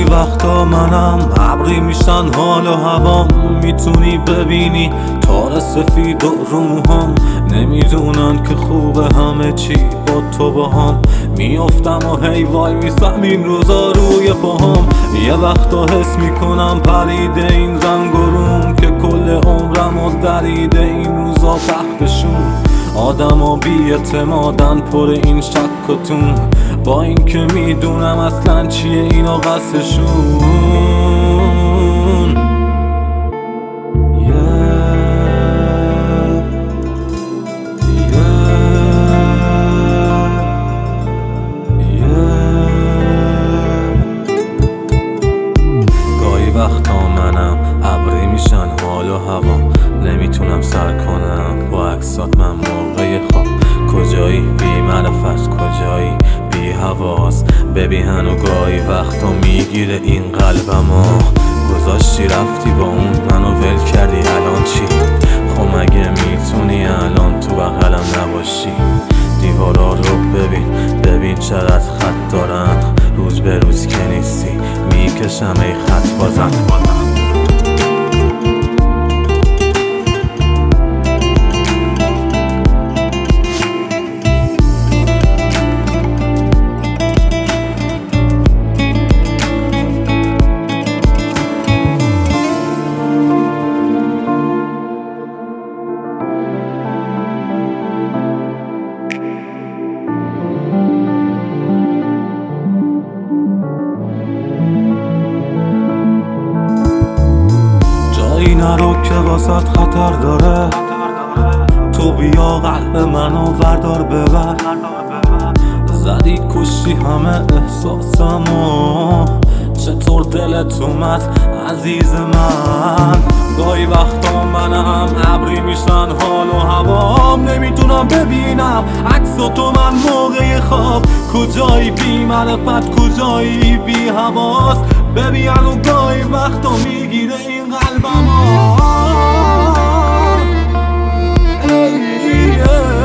وقتا منم ابری میشن حال و هوام، میتونی ببینی تار سفید و روحام، نمیدونن که خوبه همه چی با تو باهام. میافتم و هی وای میسم این روزا روی پاهام، یه وقتا حس میکنم پریده این رنگ و روم که کل عمرم و دریده این روزا بختشون. آدم ها بی اعتمادن پر این شک و تون، با این که میدونم اصلا چیه اینا قصدشون. گاهی وقتا منم ابری میشن حال و هوام، نمیتونم سر کنم با عکسات من موقع خواب. کجایی بی معرفت، کجایی بی حواس، ببین هنو گاهی وقتا میگیره این قلبمو. گذاشتی رفتی با اون منو ول کردی، الان چی؟ خب مگه میتونی الان تو بغلم نباشی؟ دیوارا رو ببین چقدر خط دارن، روز به روز که نیستی میکشم ای خط بازم. نرو که واسط خطر داره، تو بیا قلب منو وردار ببر. زدی کشی همه احساسمو، چطور دلت اومد عزیز من؟ گاهی وقتا منم ابری میشن حال و هوام، نمیتونم ببینم عکس تو من موقع خواب. کجایی بی معرفت، کجایی بی حواس، ببین و گاهی وقتا میگیره این قلبمو.